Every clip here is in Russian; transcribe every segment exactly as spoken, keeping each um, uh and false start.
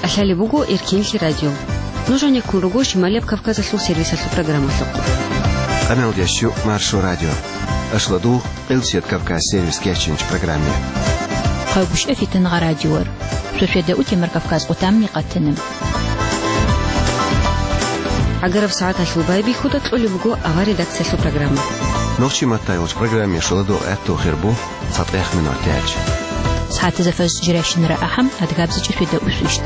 Алали бугу Иркинли радио. Нужен якун ругу Шималеп Кавказа слу сервиса слу программа слугу. Канал Ящу Маршу радио. Ашладу Элсет Кавказ сервис кешенч программе. Хабуш эфитен радиор. Шушеда утимер Кавказ утамни катенем. Агаров саат ашлубай бихуда тли бугу ава редакция слу программа. Ночи матайлш программе шладу эту хербу сатрех минутяч. ساعات زفاز جراشن رأحم أدقاب زجر في داوش وشت.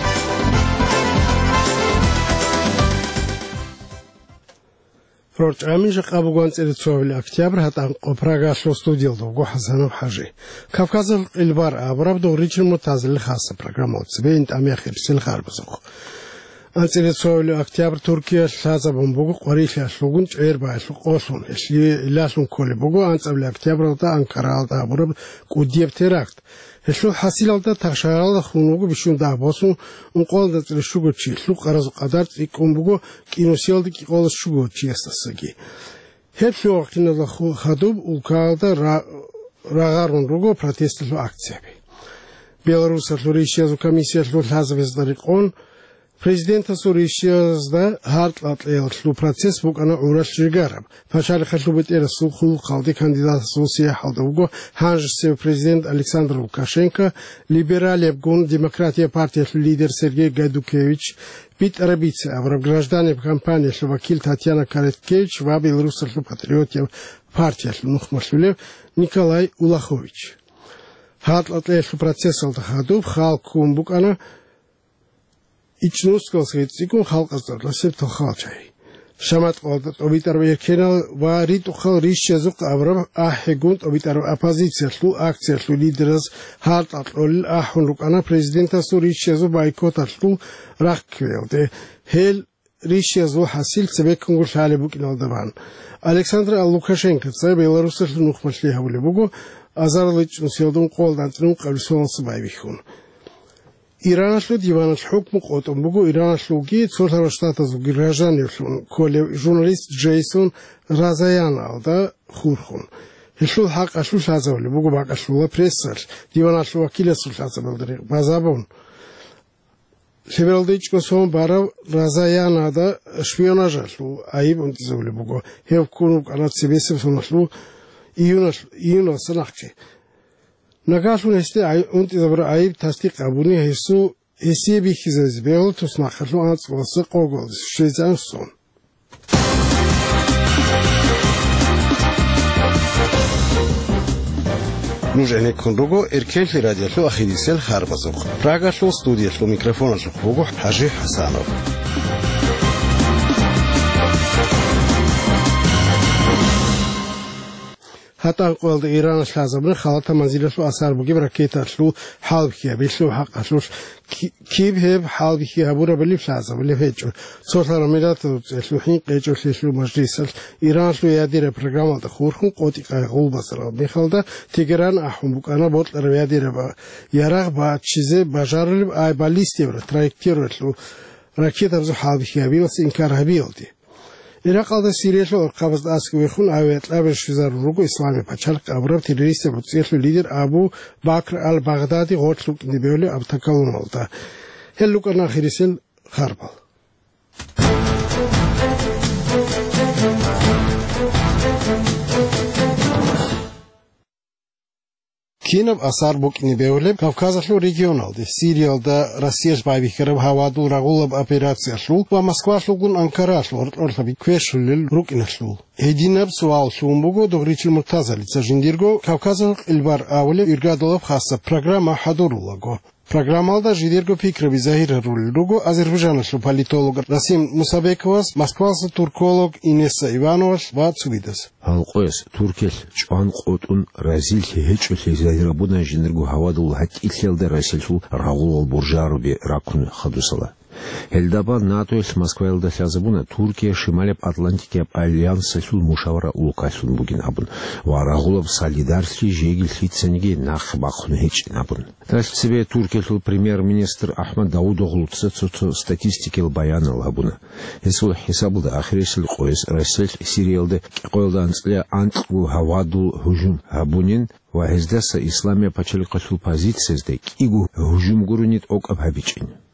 فرج آمین جق أبوغان تريتسوال أكتوبر هتان قبرقة شو استوديو دوغو حسن وحاجي. كافكاز البار أبراب دوريش المتازل الخاصة برنامج سبين تأمي خير سل خاربزوخ. تريتسوال أكتوبر تركيا شازا بمبوغو قريش يشلون غير بايشلون قوسون يشلي لاشون كل بوغو أنت قبل أكتوبر تا أنكارا تا أبراب كوديب تراكت. هشلو حاصلالدا تغشارال خونوغو بشون داباسون اون قولدا ترشوغو چی شلو قرازو قدر تيكون بوغو كينوسيالدي كي قول شوغو چي استاسگي هشلو وقتنا خو خدوب улкалда راغارون روغو протестلو акциები белорусский рейшиязу комиссияшлу лазвездарикон президентасу рейшиязда хартлатлейлу процесс букана урашжигараб фашали хашлубетерасу хул қалди кандидатасу сияхалдауго ханжсев президент Александр Лукашенко либералия гун демократия партия лидер Сергей Гайдукевич Пит Арабицы авраб граждане компании вакил Татьяна Кареткевич ва белорусский патриотия партия Нухмашулев Николай Улахович хартлатлейлу процесс алда хадуб халкум букана ичнускалс гецикун халқазарласებ тохалчай шамат қолдат обитар векенал ва ритухал ришязуқ аврам ахегунт обитар оппозицияшлу акцияшлу лидерас хартатлол ахун рукана президентасу ришязу байкоташлу рахквелде хел ришязу хасил цебекунгул халебукиналдабан Александр Лукашенко ца белорусский нухмашли хавлебугу азарлыч нусилдун қолдан трун қавлисонсы байбихун Ираншлу диванаш хукм қотом бугу Ираншлуги цолтара штата зуги гражданин коле журналист Джейсон Разаян алда хурхун Хишлу хак ашлу шазавли бугу бакашлу прессар диванашлу вакилесу шазавли базабон Шевелдичко сон бара Разаян ада шпионажашлу айб унтизавли бугу хевкуну канат себесем сонашлу июнаш июнас нахчи Нагашун este unti zabra ayib tasdiq abuni hesu esiye bir hizez beol tusnakhalu ants olsa qogol shezan son Нужен конруго эркельфи радиошлу ахидисел харбазух прагашлу студияшлу микрофонашлу хуго Хажи Хасанов Хатан қолды Иран шлазабны халата манзилашлу асар бугиб ракеташлу халбхия бишлу хақашлуш кибхеб халбхия бура билib шлазаб лефечу сотлара милату шлухин qeჭu шлешлу мажлисал Ираншлу ядира программалда хурхун қоти қайғулбасыра бихалда Тегеран ахун букана ботлар ядира яраг ба чизе бажарылib ай баллистевра траектерлу ракетабзу халбхия билс инкархабилди Иракалда Сирияло қабыз асквехун авиатлаб шизар руго ислами пачал қабраб террорист буцерлу лидер Абу Бакр ал-Бағдади готлук нибеоле абтакалун алда. Хеллукана хирисел харбал. Кинов асар бук нибеоле Кавказашлу регионалды Сириялда Россия байбихеров хаваду рагулаб операцияшлу ва Москвашлугун Анкарашлу ортлаби квешулил рукинашлу Единаб суал шумбуго догричил муртазалица жиндирго Кавказах илбар авле иргадолов хаса программа хадурулаго Программалда жидерго пикрови Захир Руго Азербайджанашлу политолог Расим Мусабековас Москвасы турколог Инесса Ивановаш ва Цувидас Алқоес туркел чан қотун разил хечу Захирабуна жиндирго хавадул хат илхелде расилшу рагул буржаруби ракун хадусала Элдаба НАТО с Москваелда сязабуна Туркия Шималеп Атлантике альянса сул мушавара улукасун бугин абун варагулов солидарский жегил хитсенге нах бахун хеч набун тас себе Туркия сул премьер-министр Ахмад Даудоглу цецу статистики баянал абуна эсул хисабылда ахиресил қойс Россия Сириялда қойылдан сле антгу хавадул хужум абунин ва эздаса исламия пачаликасул позициязда кигу хужум гурунит ок абхабичин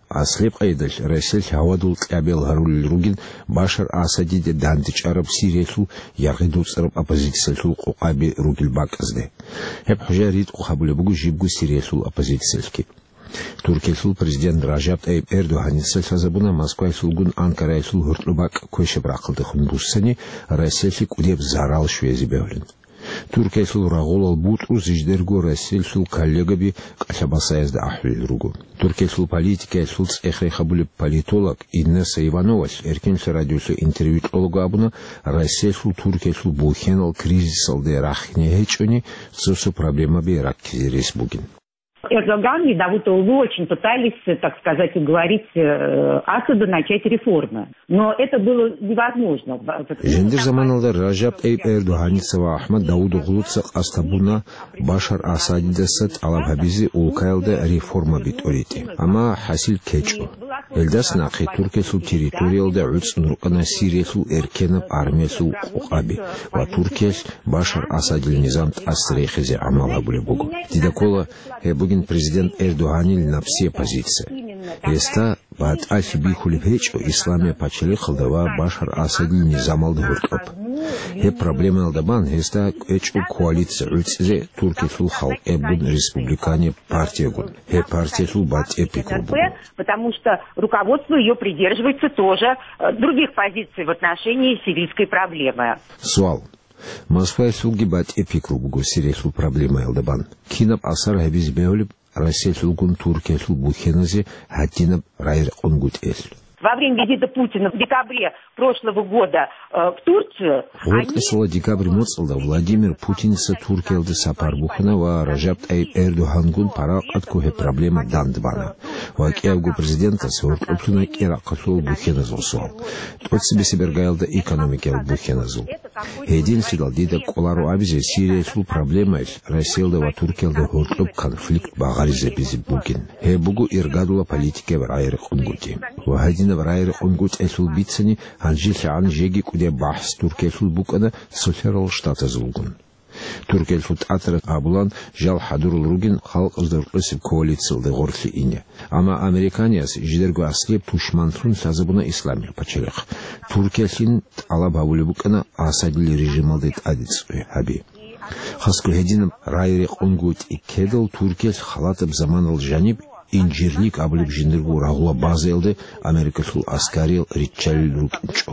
аслеп айдал Россия хавадул қабел гарул ругин Башар Асади де дандич араб Сириялу яргиду цараб оппозициялу қоқаби ругил баказде. Хеп хужарит қохабуле бугу жибгу Сириялу оппозициялки. Туркиясул президент Ражап Тайип Эрдоған сазабуна Москва сулгун Анкара сул хуртлубак көшіп рақылды хунбуссани Россиялик удеп зарал швези бевлин. Туркия сул рагул бут узиждергу Россия сул коллегаби кашабасаязда ахвил ругу. Туркия сул политика сул цехрей хабуле политолог Инесса Иванович эркенші радиосу интервью олгабуна Россия сул Туркия сул бухенал кризис алды рахне хечони сусу проблема би раккизерес бугин. Эрдоган и Давутоглу очень пытались, так сказать, уговорить Асада начать реформы. Но это было невозможно. Жендир заманалда Ражап Тайип Эрдоғаницева Ахмад Давутоглу цақ астабуна Башар Асадидасат алабхабизи улкайлда реформа бит орити. Ама хасил кечо. Элдас нақи Туркия сул территориялда уц нурқана Сирия сул эркенап армия сул қоқаби. Ва Туркия Башар Асадил низамт астрейхизе амала буле бугу. Дидакола бугин президент Эрдоғанил на все позиции. Еста бад альфиби хулипечо исламия пачали халдава Башар Асадил низамалды хуртоп. Хе проблема алдабан еста эчу коалиция уцзе Туркия сул халк эбун республикане партия гун. Хе партия сул бад эпику. Потому что руководство ее придерживается тоже других позиций в отношении сирийской проблемы. Суал. Москва сулгибат эпикру бугу Сирия сул проблема алдабан. Кинап асар хабиз беолиб Россия сулгун Туркия сул бухеназе хатинап райр онгут эл. Во время визита Путина в декабре прошлого года э, в Турцию... Вот эсола декабрь моцалда Владимир Путиниса Туркиялды сапар буханава Ражап Тайип Эрдоғангун парақ аткухе проблема дандбана. Вакиявгу президента сорт оптуна кера қасол бухеназу суал. Тот себе себергайлда экономикел бухеназу. Един сидал дида колару абизе Сирия сул проблема Россиялда ва Туркиялда хортлуп конфликт бағаризе бизи бугин. Хе бугу иргадула политике вар айры қунгути. Вахадин Райр онгут эсул битсани анжил ан жеги куде бахс Туркия сул букана соферал штата зулгун. Туркия сул атра абулан жал хадурул ругин халк ыздырқысы коалициялды горсли ине. Ама американияс жидергу аслеп тушмантрун сазабуна исламия пачалех. Туркия син алабавулы букана асадили режималдыт адицуе хаби. Хаску хединам райри онгут и кедал Туркия халатып заманал жаниб инжирник аблиб жиндиргу рагула базелды Америка сул аскарил ричалил рукнчо.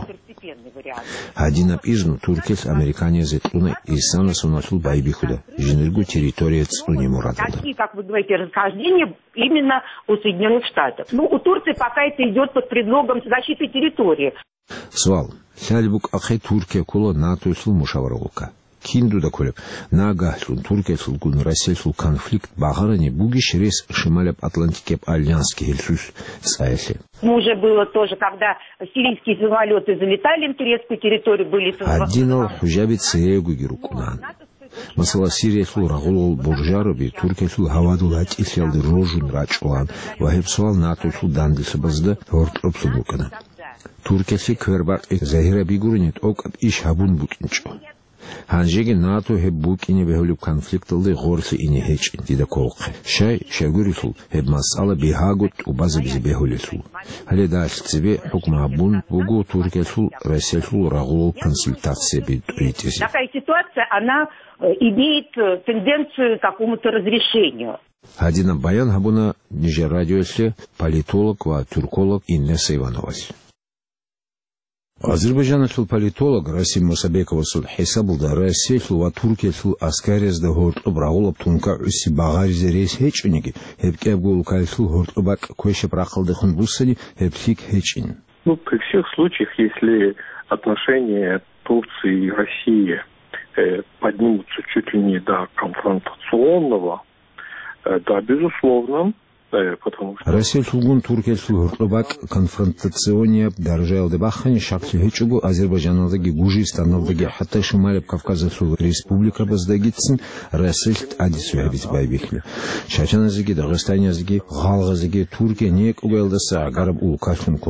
Один изну Туркес Американия зетлуна и сана сунасул байбихуда жиндиргу территория цуни мурадуда. Такие, как вы говорите, расхождения именно у Соединенных Штатов. Ну, у Турции пока это идет под предлогом защиты территории. Суал. Сяльбук ахай Туркия кула НАТО сул мушаварулка. Кинду да колеб нага сул Туркия сул гун Россия сул конфликт багарани бугиш рес шималеп Атлантикеп альянский хельсус цайси. Ну, уже было тоже, когда сирийские самолеты залетали на турецкую территорию, были... Одинал хужабит сеегу гирукунан. Масала Сирия сул рагул буржароби Туркия сул хавадул хать исялды рожун рачуан вахеб суал НАТО сул дандисы базда хорт обсудукана. Туркия си квербак и захира бигуринет окап иш хабун букинчо. Ханжеги НАТО хеб букине бехулюб конфликталды горсы ине хеч дида колқы. Шай шагурисул хеб масала бихагут у базы бизи бехулисул. Хали даш цебе хукма абун бугу Туркия сул Россия сул рагул консультация бит ритиси. Такая ситуация, она имеет тенденцию к какому-то разрешению. Хадина баян хабуна ниже радиосе политолог ва турколог Инесса Иванович. Азербайджан сул политолог Расим Мусабекова сул хисабулда Россия сул ва Туркия сул аскарез да хортлуб рагулаб тунка уси багаризе рейс хечуниги хепкеб гулкай сул хортлубак көшеп рақылды хун буссани хепсик хечин. Ну, при всех случаях, если отношения Турции и России э, поднимутся чуть ли не до конфронтационного, э, да, безусловно, Россия сулгун Туркия сул хортлубак конфронтациония даржайл дебахани шакли хечугу Азербайджаналдаги Гужистаналдаги хатта Шималеп Кавказа сул республика баздагитсин Россия адису хабис байбихли. Шачаназиги Дагыстанязиги Галгазиги Туркия нек угайлдаса агараб улкашын корла.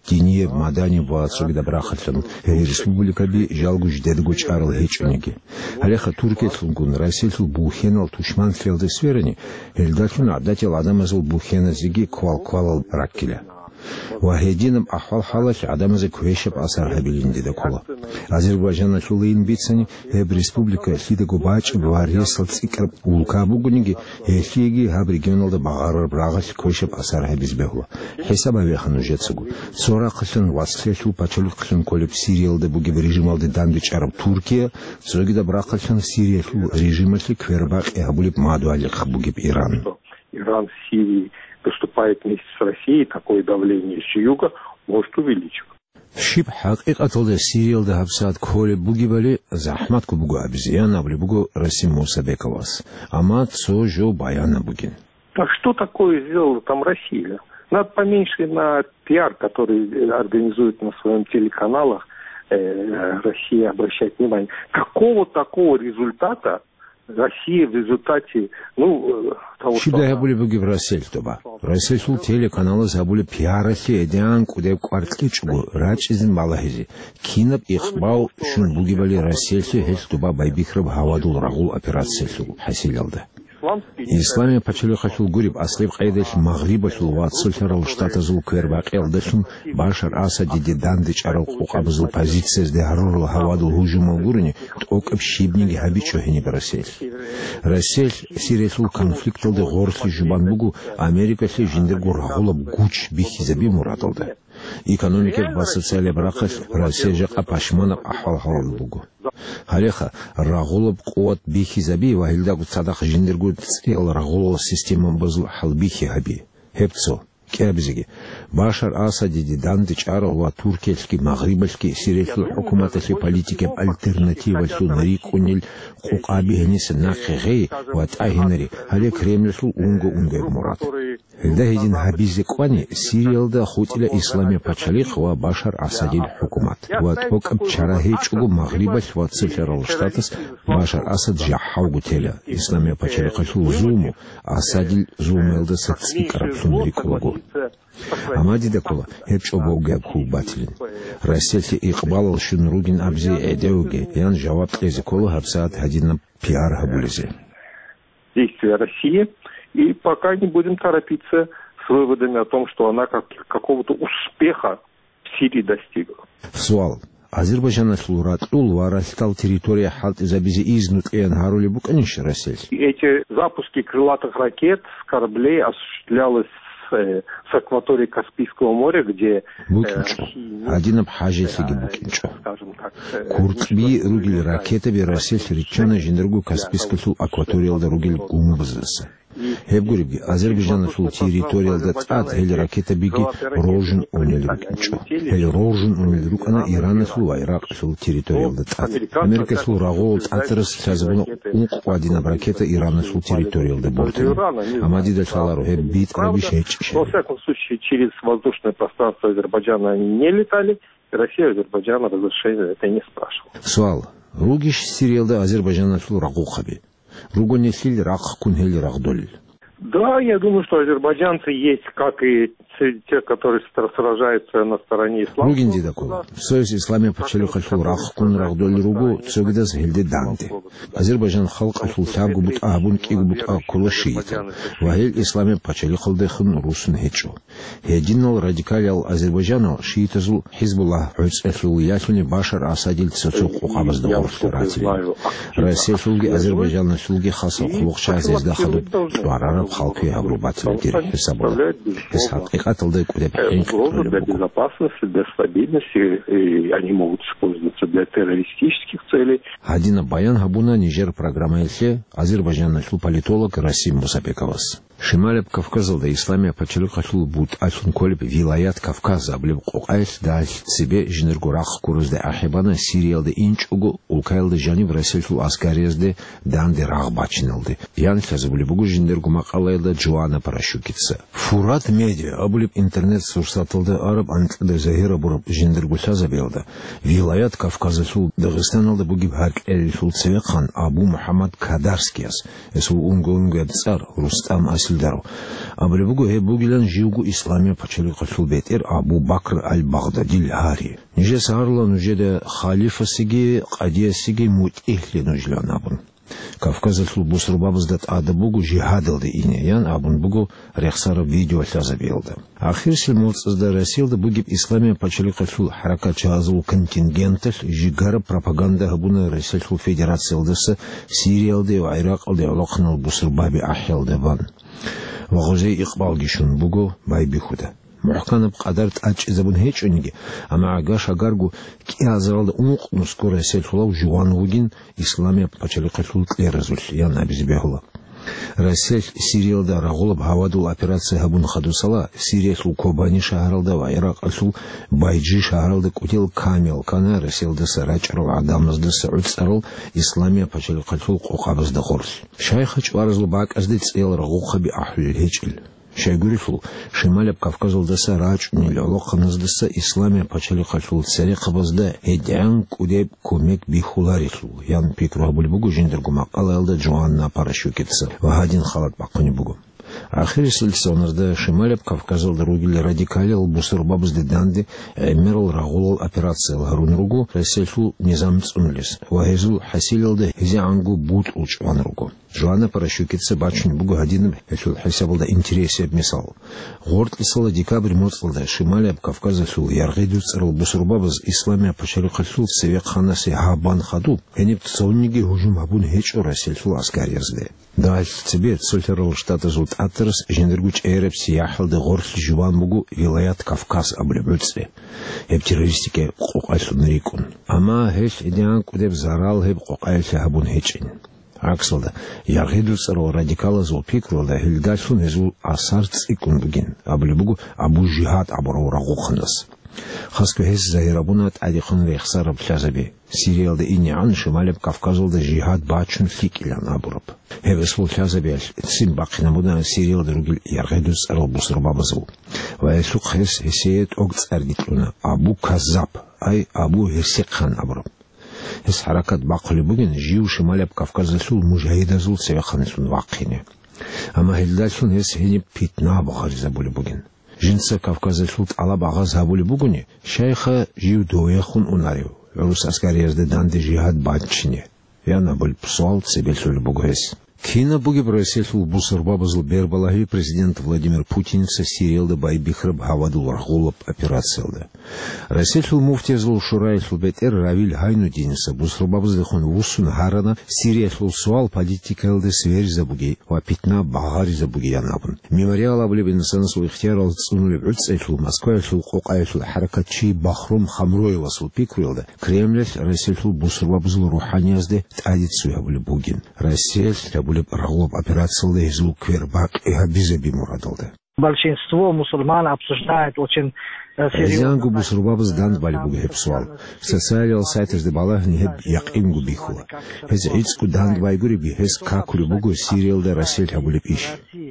Диние мадани ваацуги дабрахатлан республика би жалгуж дедгуч арл хечунеги. Алеха Туркетлунгун Россиятл бухенал тушман фелде сверени элдатун адател адамазул бухена зиги квал квалал раккиля. Вахединым ахвал халаш адамазе квешеп асар хабилин деде кола. Азербайджан шулейн битсани эб республика хидегу бач варесал цикр улкабугуниги эхиги хаб регионалда багарар брагаш квешеп асар хабизбехла. Хесаба вехану жетсугу. Сора қылын васфешу пачолик қылын колеп Сириялда буги режималды дандыч араб Туркия, зогида брақылын Сирияшу режималды квербак эхабулип мадуалик бугиб Иран. Иран в Сирии поступает вместе с Россией, такое давление с юга может увеличиваться. Шип хақиқатылда Сириялда хабсад колеп буги бали захматку бугу абзиян абли бугу Расим Мусабековас. Ама цо жо баяна бугин. А что такое сделала там Россия? Надо поменьше на пиар, который организует на своем телеканалах э, Россия, обращать внимание. Какого такого результата Россия в результате, ну, того, что... Шида я были бы в России, тоба. Россия сул телеканалы забыли пиарахи, эдиан, куда квартличгу, рачизин малахизи. Кинап ихбау, шун бугибали Россия, хеч тоба байбихраб хавадул рагул операция хасилялда. Исламе почали хотел гуриб, а слив айдеш магриба шулват сульферал штата зул квербак элдешун Башар Асад дидандич арал кукабзул позиция с дехарурл хавадул хужумал гурни, ток общибниги хабичо хени Россия. Россия Сирия сул конфликталды горсли жубан бугу Америка се жиндергу рагулаб гуч бихи заби мураталды. Экономика в социале браках Россия же апашманов ахвал халал бугу. Халеха рагулаб куат бихи заби вахилдагу цадах жиндергу цел рагулова система базу халбихи хаби. Хепцо кебзиги Башар Асад дидандич арал туркельский магрибальский сирийский хукуматasi политики альтернатива су нарикунил кукаби хенисе нахгей ват ахинери хале Кремль су унго унго мурат. Элдахидин хабизи квани Сириялда хутиля исламе пачалих ва Башар Асадил хукумат. Ват хокаб чарахичугу магрибаш ват циферал штатас Башар Асад жахаугу теля исламе пачалих су зуму Асадил зумелда сацикараб сунрикугу. Амади декола хепчо боуге кубатлин. Россия иқбалал шун ругин абзи эдеуге ян жаваб языкола хабсаат хадина пиар хабулизе. Действия России, и пока не будем торопиться с выводами о том, что она как, какого-то успеха в Сирии достигла. Суал. Азербайджан слурат улвара стал территория халт забизи изнут и ангарули буканиш Россия. Эти запуски крылатых ракет с кораблей осуществлялось с акватории Каспийского моря, где один обхажи сиги букинчо. Куртби ругили ракетами Россия речена жендергу Каспийскую акваторию ругили гумбзаса. Хебгуриби Азербайджан сул территориал дацат хели ракета биги рожен онели букинчо. Хели рожен онели рукана Иран сул Ирак сул территориал дацат. Америка сул рагол атрас сазбуно унк один ракета Иран сул территориал дебортен. Амади дальшалару хеббит абишеч. Во всяком случае, через воздушное пространство Азербайджана они не летали, и Россия Азербайджана разрешения это не спрашивала. Суал. Ругиш Сириялда Азербайджана сул рагухаби. Ругонесиль рах кунхели рагдоль. Да, я думаю, что азербайджанцы есть, как и те, которые сражаются на стороне ислама. Ругинди дакола. Союз исламе почали хашул рах кун рагдоль ругу цогдас хилде данте. Азербайджан халк ашул сагу бут абун кигу бут акула шиита. Вахил исламе почали халде хун русун хечо. Хединал радикалиал Азербайджана шиитазул Хизбуллах уц эфлу ясуни Башар Асадил цоцук уқабаз дагор фератили. Россия шулги Азербайджана шулги хаса хулукша азиз дахадут варараб халки агрубатили дир хисабола. Угроза для безопасности, для стабильности, и они могут использоваться для террористических целей. Адина Баян Хабуна Нижер программа Эльсе, Азербайджан начал политолог Расим Мусабековас. Шималеб Кавказалда исламе почали хашул бут ашун колеб вилаят Кавказа облеб кокайс да себе жинергурах курузде ахибана Сириялда инчугу улкайлда жани в Россию аскарезде данде рагбачнелды. Ян хазабуле бугу жинергу макалайда Джоана Парашукица. Фурат медиа облеб интернет сурсатылды араб антлда захира бураб жиндергу хазабелда. Вилаят Кавказа сул Дагыстаналда бугиб харк эль сул цевехан Абу Мухаммад Кадарскияс. Эсул унго унго цар Рустам Асли Сильдару. Аблебугу э бугилан живгу исламия пачали қашыл бетер Абу Бакр аль-Бағдади лари. Ниже саарла нужеде халифасиги, қадиясиги мутихли нужлан абун. Кавказатлу бусрубабыздат адабугу жихадылды ине, ян абун бугу рехсара видео лязабилды. Ахир силмулцызда Расилда бугиб исламия пачали қашыл харака чазул контингентл жигара пропаганда хабуна Расилу федерациялдысы Сириялды ва Ирақалды алақнал бусрубаби ахилды ван. وغزي إقبال جيشون بوجو باي بيخوده محكم بقدرت أج إذا بن هيج أنجي أما عجاش أجارجو كي هزارد أمق نسكور هسيل فلا وجوان وجين إسلامي بتشلي قتلوا تليرزول يان أبيز بيهلا رسيل سيريال دا رغول بهوادو أوبرация هبون خدوسلا سيريال وكوباني شهرال دا وعراق أسو بايجي شهرال دا كوتيل كامل كان رسيل دا سراج رو عدامز دا سعود سرال إسلامي بتشلي قتلوا قوقابز دا خورس شايخ وارزل باك أزدت سيل رغوخ بأحل الهجل شايقوليفل شمال بكافكازل دا سراج نيلعلوق نزدس إسلامي بتشلي قتلوا سري قبز دا هدعان كوديب كوميك بيخولاريفل يان بيكرو هبول بوغو جندرغو مقال دا جواننا парашюкетса وهادين خالد باقوني بوغو آخر سلسلة شمال بكافكازل دروجل радикали البصربابز داندي مرل راغول операция الهرون روغو رسالتو نظام تسونلس وهزو حسيل ده هزي عنغو بوت اوچ وان روغو جوانا парашюкетса бачни бугу гадинам эту хисабл да интересе мисал горд исала декабрь моцлда шимали бкавказа сул яргиду црл бусрбабыз исламия пачали калсул севек ханаси хабан хаду энеп цонниги хужум абун хеч расалсул аскарязде дал тебе цольтерл штата зут атрс жендергуч эреп сияхл да горд жуван бугу вилаят кавказ аблебөлцде эп террористике кокайсунрикун ама хеш идиан кудеп зарал хеп кокайса абун хечин Акселда, я гиду царо радикала зол пикролда хилдашун хезул асар цикун бугин. Аблебугу абу жихад абуро рагухнас. Хаску хез заирабунат адихон рехсараб лязаби. Сириалда ини ан шималеб Кавказолда жихад бачун фикилян абураб. Хевесул лязаби сим бақинамудан Сириалда ругил я гиду царо бусрбабазул. Ваесук хез хесеет огц ардитлуна абу казаб, ай абу хесекхан абураб. هس حركات باقلي بوجن جيو شمال بكافكاز سول مجاهدة زول سيخانسون واقعينه أما هلدالسون هس هني بيتنا بغارزة بولي بوجن جنس كافكاز سول على بعض هبولي بوجني شيخ جيو دويخون أوناريو روس عسكري يزد داند جهاد باتشينه يانا بول بسوال سبيل سول بوجهس Кина буги бросил бусурбабазл бербалахи президент Владимир Путин со Сириалда байбихраб хавадул рахулаб операциялда. Расил муфтиязл шурайсл бетер равиль хайну динса бусурбабазл хон вусун харана Сириасл суал политикалда свер забуги ва питна багари забуги янабн. Мемориал аблебин сансу ихтиярал цунули уцайсл Москвайсл қоқайсл харакатчи бахрум хамроевасл пикрилда. Кремль расил бусурбабазл руханиязде тадицу аблебугин. Расил Рагулаб операциялда излук квербак и хабизаби мурадалда. Большинство мусульман обсуждает очень серьезно. Бусурбабыз дан балибуг хепсуал. Социалил сайтез де балах не хеп якимгу бихула. Хез ицку дан байгури бихез какули бугу Сириалда Расил хабулиб иш.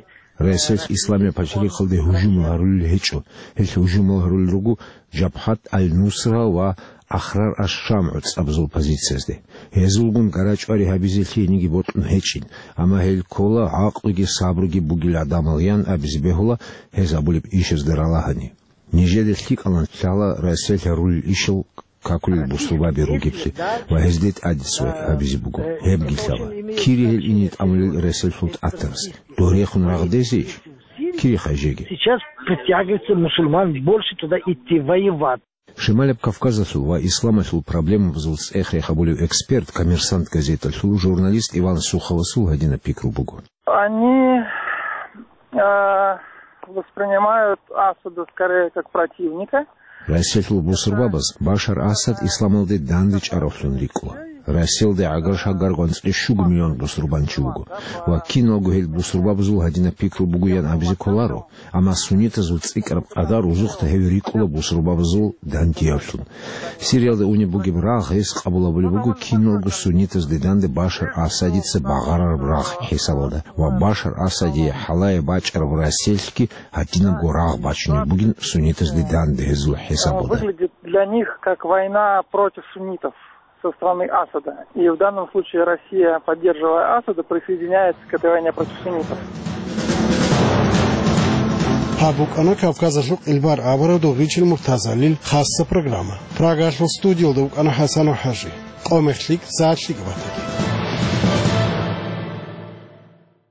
Расил исламия пачали калде хужум ларул хечо. Хез хужум ларул ругу Джабхат аль-Нусра ва Ахрар аш-Шам абзул позициязде. Хезулгун гарачвари хабизилхи ниги ботун хечин. Ама хел кола ақлуги сабруги бугил адамалян абизбехула хезабулиб ишез даралахани. Нижеде хик алан чала Расил руль ишел какули бусурбаби ругипси. Ва хездет адису абизбугу. Хебгилтава. Кири хел инит амулил Расил султ атарс. Дорехун рагдесиш. Кири хажеги. Сейчас притягивается мусульман больше туда идти воевать. Шималеб Кавказа сулва ислама сул проблему взвул с эхре хабулю эксперт, коммерсант газета сул журналист Иван Сухова сул гадина пикру бугу. Они э, воспринимают Асада скорее как противника. Расил бусурбабаз Башар Асад исламалды дандич арафлун рикула. Расил де агаш агаргонс ишугу миллион бусурбанчугу. Ва киногу хел бусурбабзул гадина пикру бугу ян абизи коларо. Ама сунита зул цикараб адар узухта хеви рикула бусурбабзул дантиявлун. Сириалда уни буги брах хес қабула були бугу киногу сунитас де данде Башар Асадица багарар брах хесавалда. Ва Башар Асади халая бачар в Расильски гадина горах бачни бугин сунитас де данде хезул хесавалда. Выглядит для них как война против суннитов со стороны Асада. И в данном случае Россия, поддерживая Асада, присоединяется к этой войне против суннитов. Хабук она Кавказа Ильбар Абара до Ричель Муртазалил хасса программа. Прага студио до она Хасана Хажи. Омехлик Зачлик Ватаки.